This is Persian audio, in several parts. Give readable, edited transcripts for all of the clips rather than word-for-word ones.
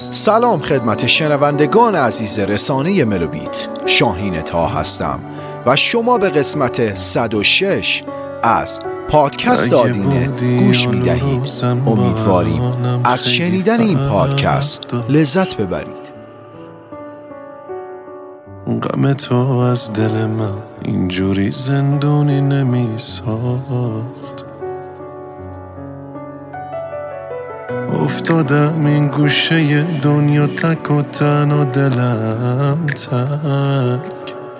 سلام خدمت شنوندگان عزیز رسانه ملوبیت، شاهین تا هستم و شما به قسمت 106 از پادکست آدینه گوش می دهید. امیدواریم از شنیدن این پادکست لذت ببرید. غم تو از دل من اینجوری زندونی نمی ساخت، افتادم این گوشه دنیا تک و تنها دلم تک.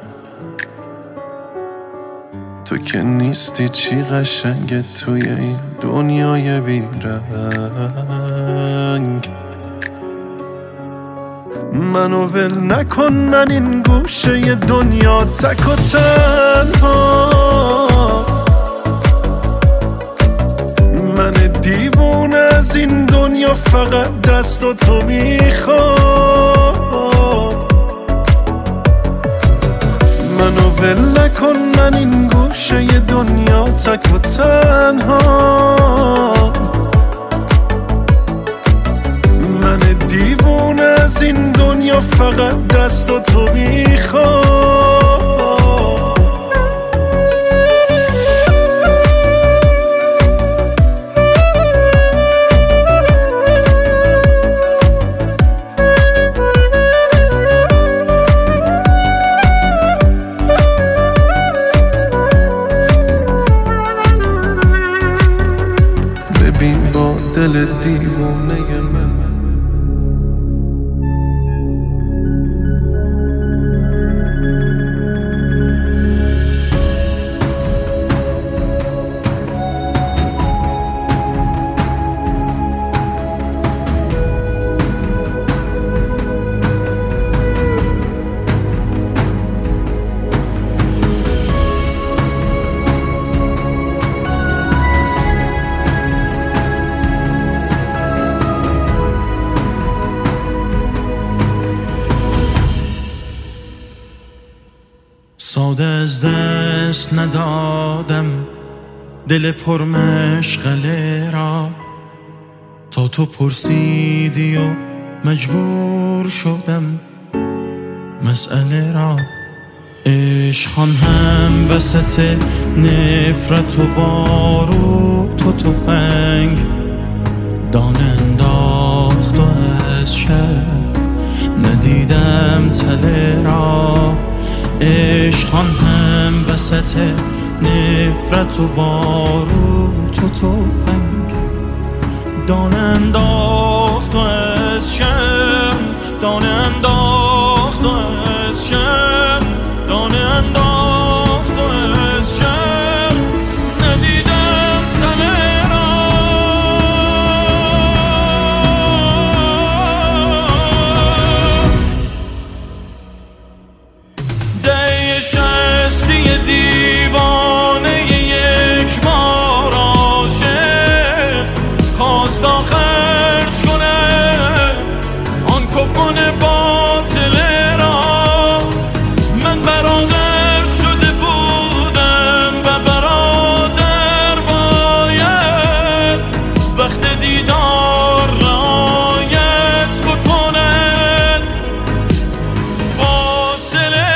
تو که نیستی چی قشنگه توی این دنیای بیرنگ. منو ول نکن، من این گوشه دنیا تک و تنها، من دیوونه از این دنیا فقط دست و تو میخوام. منو ول نکن، من این گوشه دنیا تک و تنها، من دیوونه از این دنیا فقط دست و تو میخوام. ببین با دل دیوونه من ساده از دست ندادم دل پرمشغله را، تا تو پرسیدی و مجبور شدم مسئله را. عشقان هم وسط نفرت و باروت و تفنگ دانه انداخت و از شب ندیدم تله را. عشقان هم وسط نفرت و باروت و تفنگ دانه انداخت و از شم، دانه انداخت و از شم، دانه انداخت و از شم ندیدم تله را. شستی دیوانه یک بار عاشق خواست خرج کنه آن کپون باطله را. من برادر شده بودم و برادر باید وقت دیدار رعایت بکنه فاصله.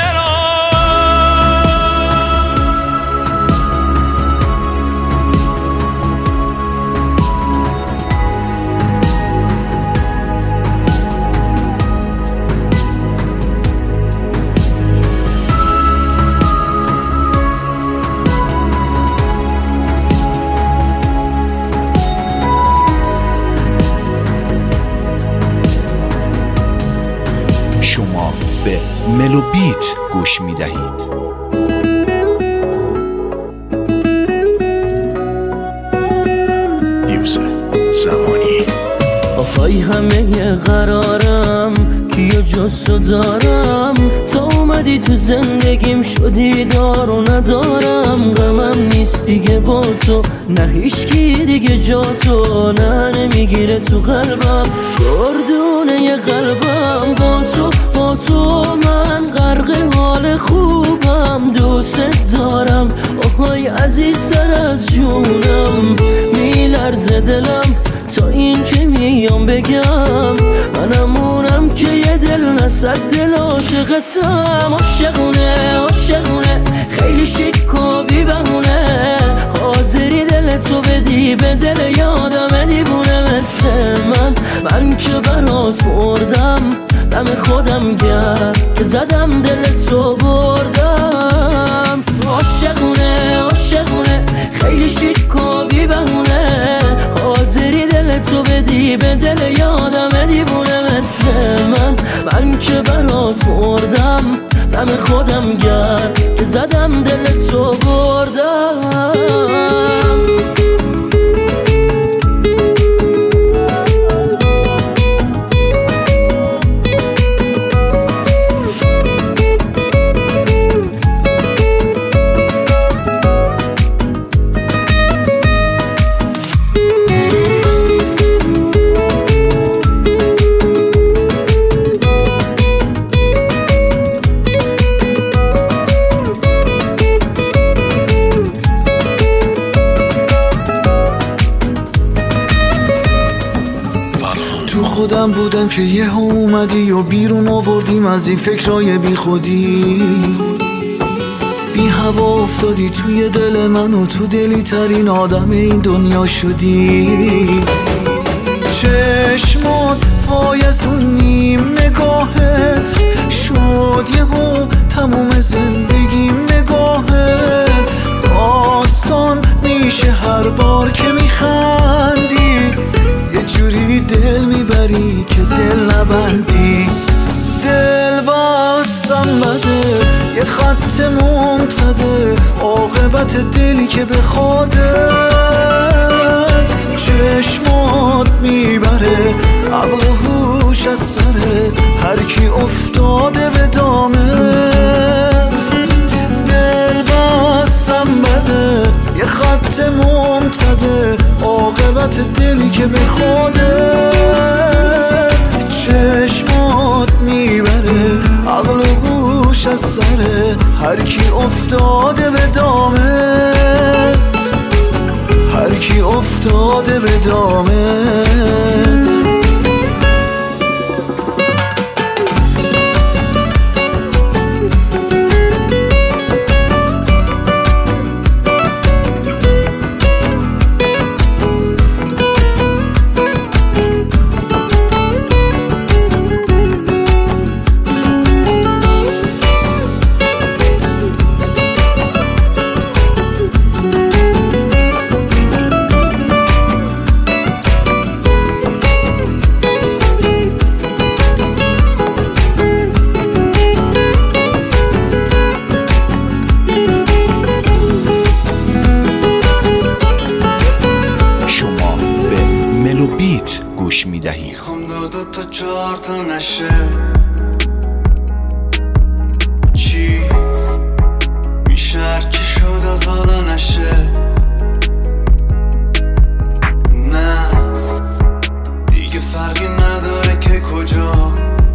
شما به ملوبیت گوش می دهید. یوسف زمانی. آهای همه قرارم کیو جستو دارم، تا اومدی تو زندگیم شدی دار و ندارم. غمم نیست دیگه با تو، نه هیچکی دیگه جا تو، نه نمیگیره تو قلبم گردونه قلبم. با تو من غرق حال خوبم، دوست دارم آهای عزیزتر از جونم. میلرزه دلم تا این که میام بگم منم وسط دل عاشقتم. عاشقونه خیلی شیک و بی بهونه، حاضری دل تو بدی به دل یادم دیوونه مثل من که برات مردم، دم خودم گرد که زدم دل تو بردم. عاشقونه خیلی شیک و بی بهونه، حاضری دل تو بدی به دل یادم دیوونه مثل من که برات مردم، دم خودم گرد که زدم دل تو بردم. تو خودم بودم که یه اومدی و بیرون آوردیم از این فکرای بی خودی، بی هوا افتادی توی دل من و تو دلی ترین آدم این دنیا شدی. چشمات وای از اون نیم نگاهت شد یهو تموم زندگیم نگاهت. آسان میشه هر بار که میخندی، یه جوری دل میبری که دل نبندی. دل بستم بده یه خط ممتده، عاقبت دلی که به خودت. چشمات میبره عقل و هوش از سره، هر کی افتاده به دامت. دل بستم بده یه خط ممتده، عاقبت دلی که به خودت. چشمات میبره عقل و گوش از سره، هر کی افتاده به دامت، هر کی افتاده به دامت. گوش میدهید. میخوام دو تا چهار تا نشه، چی میشه هرچی شد آزادا نشه. نه دیگه فرقی نداره که کجا،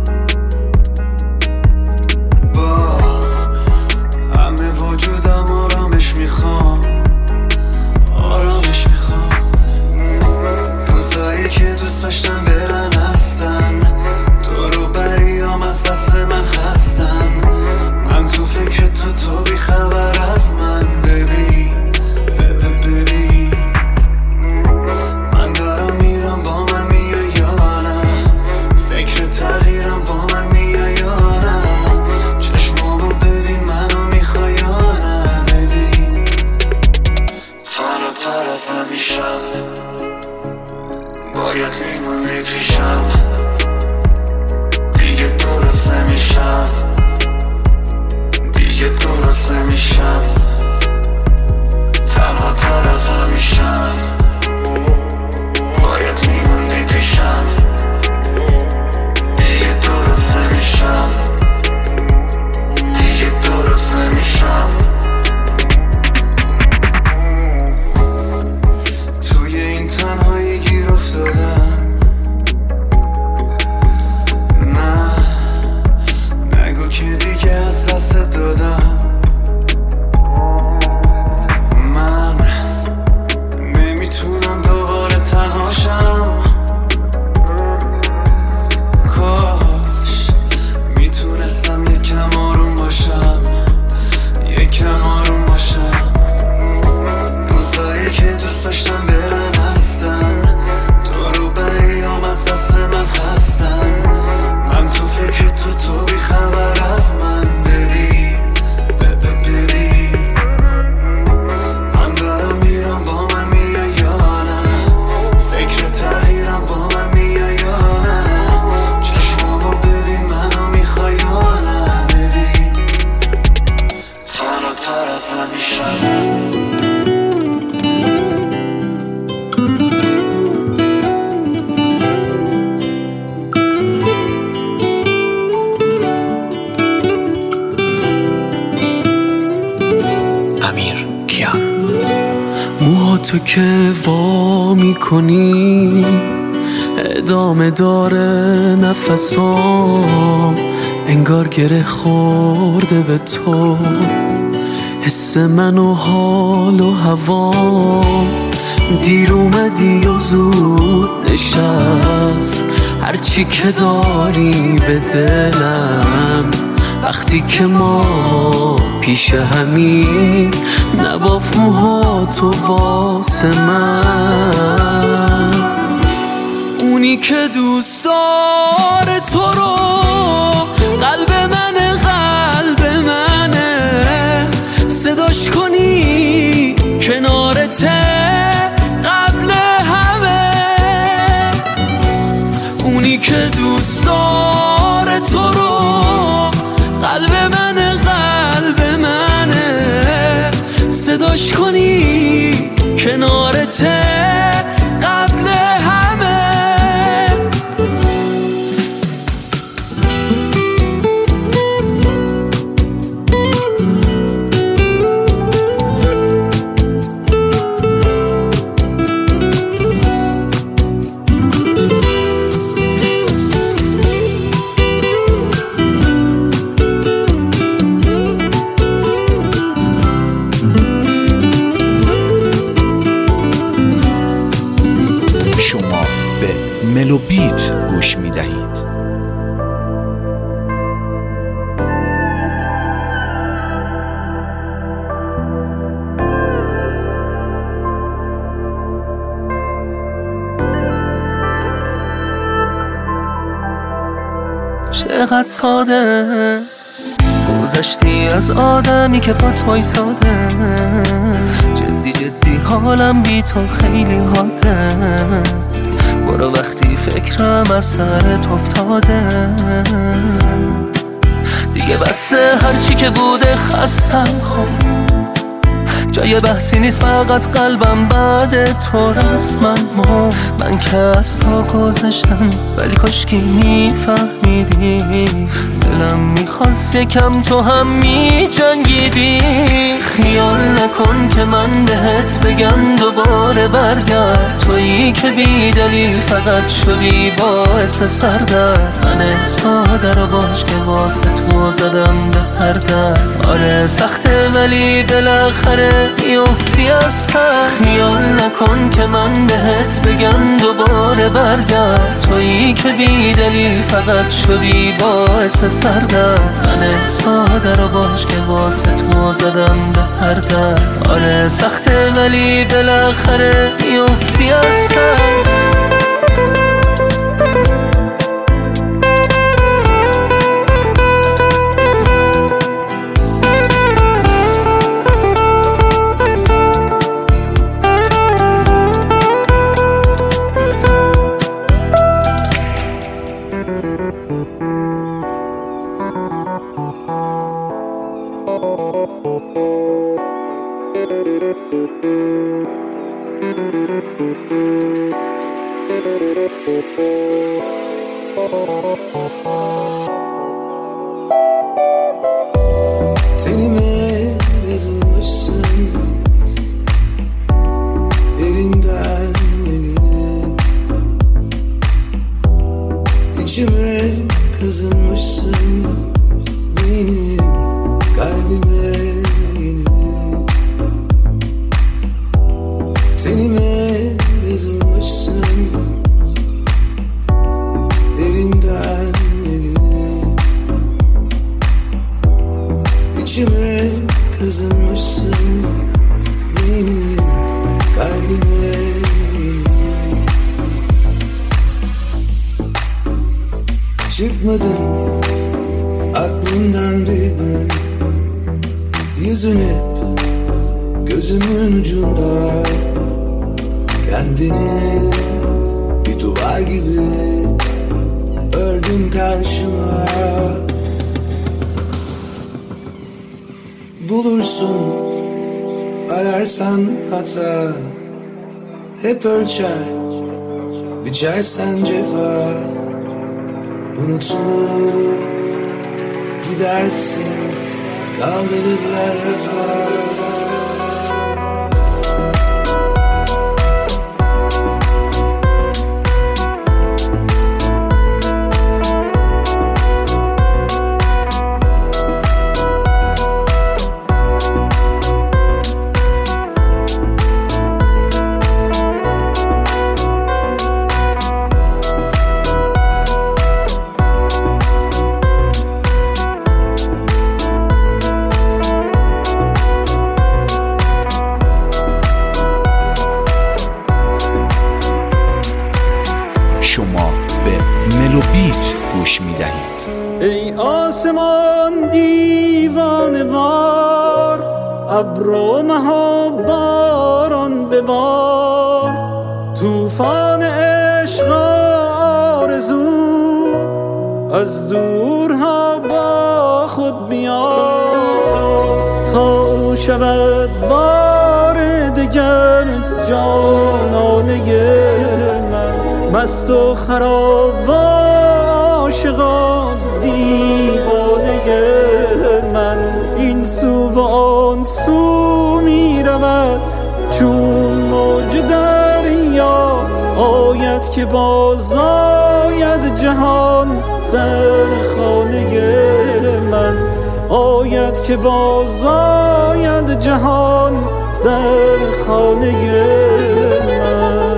با همه وجودم آرامش میخوام، آرامش میخوام. روزایی که دوست داشتم برن هستن، دورو بریام از دست من خستن. من تو فکر تو بی خبر از من، ببین تو که وا میکنی ادامه داره نفسام، انگار گره خورده به تو حس من و حال و هوام. دیر اومدی و زود نشست هرچی که داری به دلم، وقتی که ما پیش همین نباف موهاتو واسه من. اونی که دوست داره تو رو قلب منه صداش کنی کنارته قبل همه. اونی که دوست داره تو رو قلب منه صداش کنی کنارته قبل همه. شما به ملوبیت گوش می دهید. چقدر ساده گذشتی از آدمی که با توی ساده، جدی حالم بی تو خیلی حاده. برو وقتی فکرم از سرت افتاده، دیگه بسته هرچی که بوده خستم. خب جای بحثی نیست فقط قلبم بعد تو رسما. من که از تو گذشتم ولی کاشکی میفهمیدی، دلم میخواست یکم تو هم میجنگیدی. خیال نکن که من بهت بگم دوباره برگرد، تویی که بی دلیل فقط شدی باعث سردرد. من ساده رو باش که واسه تو زدم به هر در. آره سخته ولی بالاخره میافتی از سر. خیال نکن که من بهت بگم دوباره برگرد، تویی که بی دلیل فقط شدی باعث سردرد. من ساده رو باش که واسه تو زدم به هر در. آره سخته ولی بالاخره میافتی از سر. Tenime yazılmışsın derinden benim, içime kazınmışsın benim kalbime yine. Tenime yazılmışsın derinden benim, içime kazınmışsın benim kalbime yine. Çıkmadın aklımdan bir gün, yüzün hep gözümün ucunda. Kendini bir duvar gibi ördün karşıma. Bulursun ararsan hata, hep ölçer biçersen cefa. Unutulur gidersin, kaldırırlar rafa. گوش میدهید. ای آسمان دیوانه وار، ابر و مه باران ببار، طوفان عشق آرزو از دورها با خود بیار، تا او شود بار دگر جانانه من، مست و خراب عاشقان دیوانه من. این سو و آن سو می رود چون موج دریا، آید که باز آید جهان در خانه من، آید که باز آید جهان در خانه من.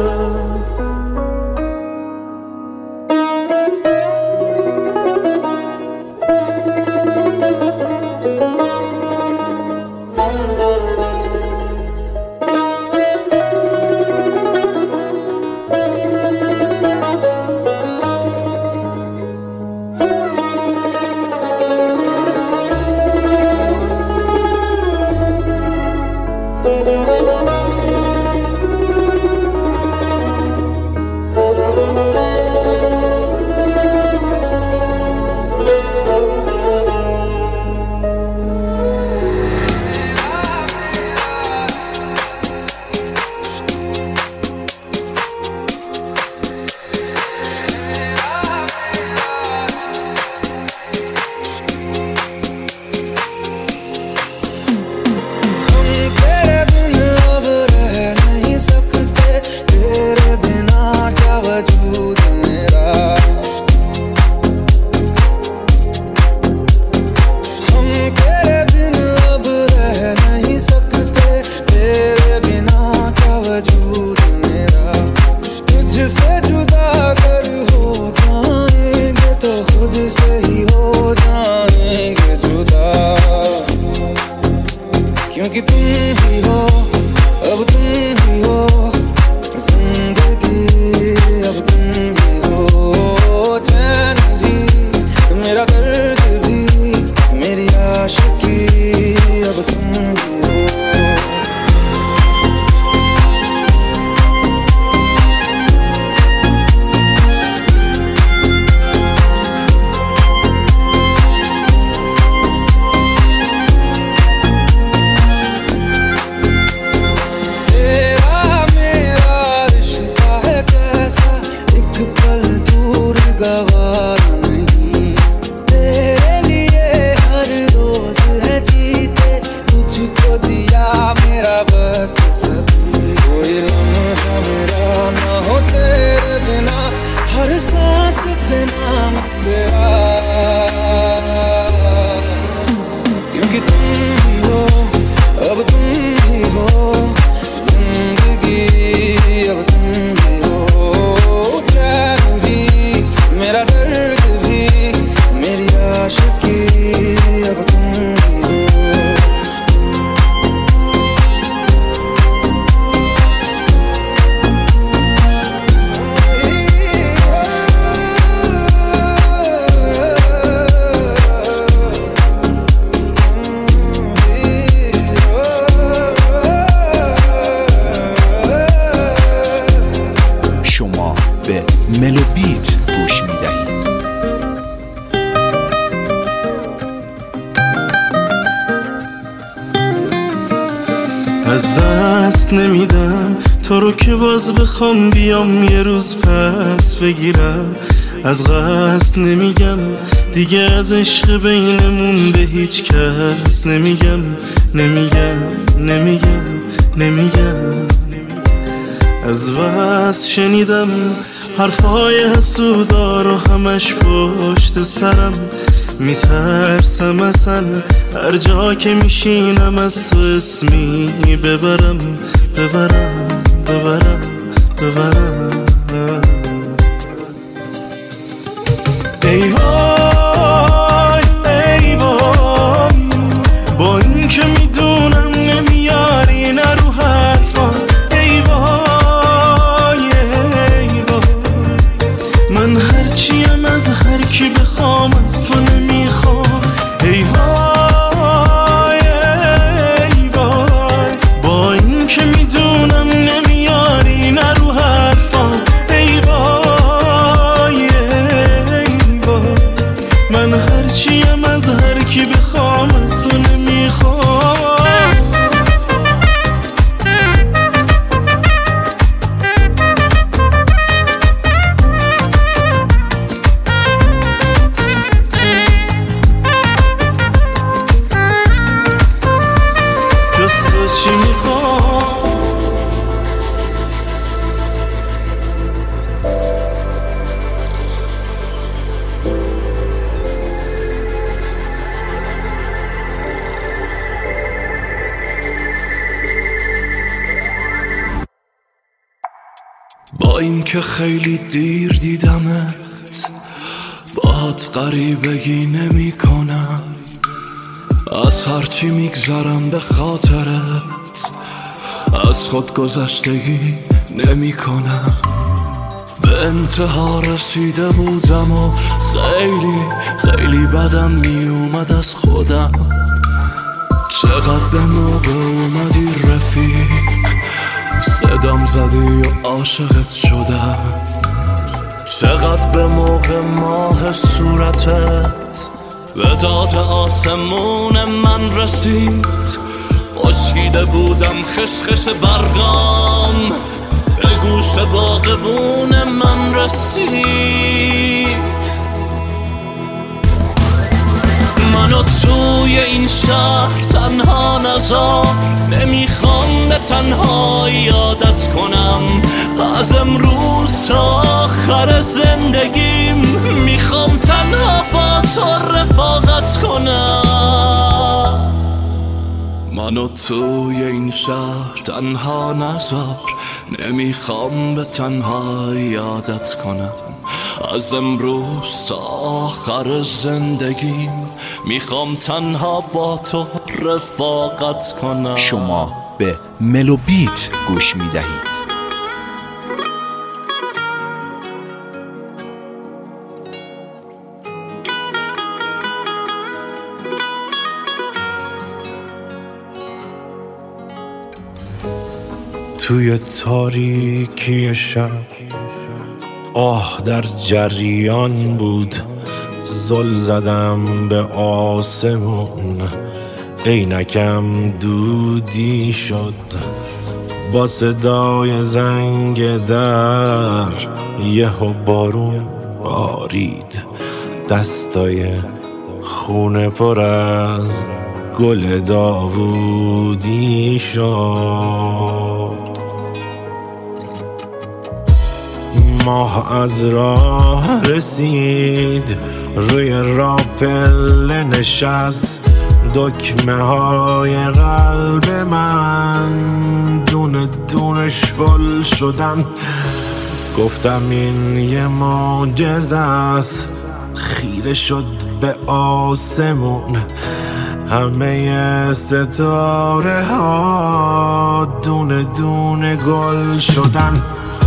از دست نمیدم تو رو که باز بخوام بیام یه روز پس بگیرم. از قصد نمیگم دیگه از عشق بینمون به هیچ کس نمیگم از وصل شنیدم حرفای حسودا رو همش پشت سرم. میترسم اصلا هر جا که میشینم از تو اسمی ببرم. ای وای ای وای، با این که میدونم نمیاری نرو حرفا. ای وای ای وای، من هرچیم از هر کی من هرچیم از هر کی بخوام از تو نمیخوام. چی میخوام؟ با این که خیلی دیر دیدمت، باهات غریبگی نمی کنم، از هرچی میگذرم به خاطرت، از خود گذشتگی نمی کنم. به انتها رسیده بودم و خیلی خیلی بدم می اومد از خودم. چقدر به موقع اومدی رفیق، صدام زدی و عاشقت شدم. چقدر به موقع ماه صورتت به داد آسمون من رسید. خشکیده بودم خشخش برگام، به گوش باغبون من رسید. منو توی این شهر تنها نذار، نمیخوام به تنهایی یادت کنم. از امروز تا آخر زندگیم میخوام تنها با تو رفاقت کنم. منو توی این شهر تنها نذار، نمیخوام به تنهایی یادت کنم. از امروز تا آخر زندگیم میخوام تنها با تو رفاقت کنم. شما به ملوبیت گوش میدهید. توی تاریکی شب آه در جریان بود، زل زدم به آسمون، عینکم دودی شد با صدای زنگ در. یهو بارون بارید، دستای خونه پر از گل داوودی شد. ماه از راه رسید، روی راپل نشست، دکمه های قلب من دونه دونه شل شدن. گفتم این یه معجزه است، خیره شد به آسمون، همه ستاره ها دونه دونه گل شدن.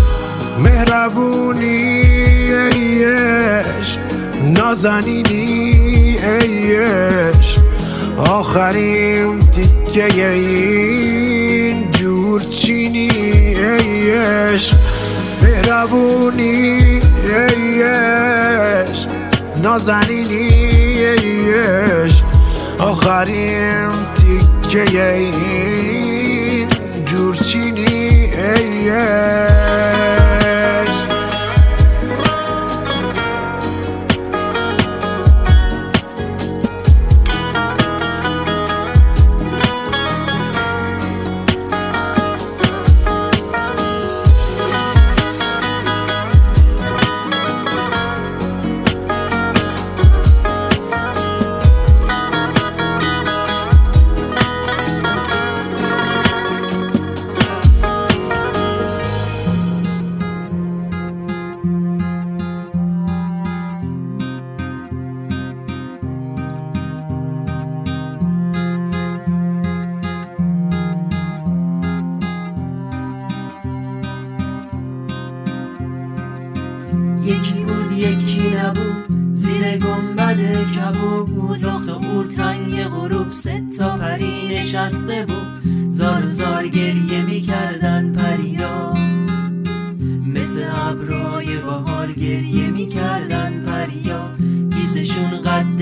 مهربونی ای عشق، نازنینی ای عشق، آخرین تیکه این جورچینی ای عشق. مهربونی ای عشق، نازنینی ای عشق، آخرین تیکه این جورچینی ای عشق. یکی بود یکی نبود، زیر گنبد کبود، لخت و قورتنگ غروب سه تا پری نشسته بود. زار و زار گریه میکردن پریا، مثل ابرهای بهار گریه میکردن پریا. کیسشون قد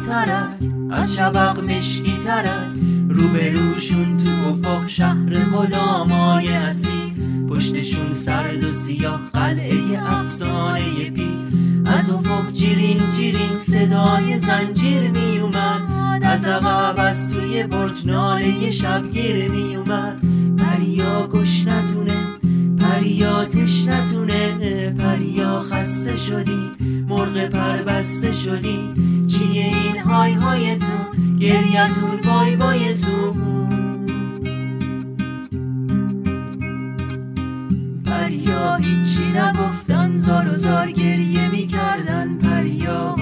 ترک از شبق مشکی ترک روبروشون تو افق شهر غلامای اصیل پشتشون سرد و سیاه قلعه افسانه پی از افق جیرین جیرین صدای زنجیر می اومد از عقب از توی برج ناله شبگیر می اومد پریا گشنتونه پریا تشنتونه پریا خسته شدی مرغ پر بسته شدی چیه این های هایتون گریتون وای وایتون پریا هیچی نگفتن زار و زار گریه می کردن پریا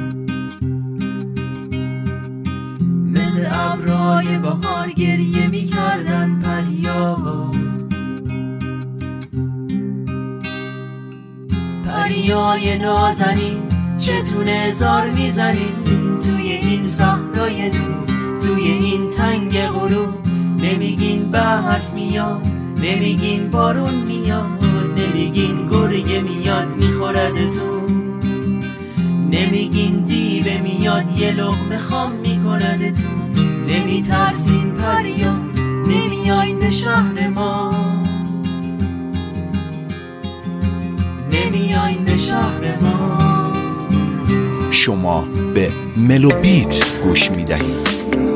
مثل ابرای بهار گریه می کردن پریا پریای نازنین چتونه زار میزنین توی این صحرای دور توی این تنگ غروب نمیگین برف میاد نمیگین بارون میاد نمیگین گرگ میاد میخوردتون نمیگین دیو میاد یه لقمه خام میکندتون نمیترسین پریا نمیاین به شهر ما نمیاین به شهر ما شما به ملوبیت گوش میدهید.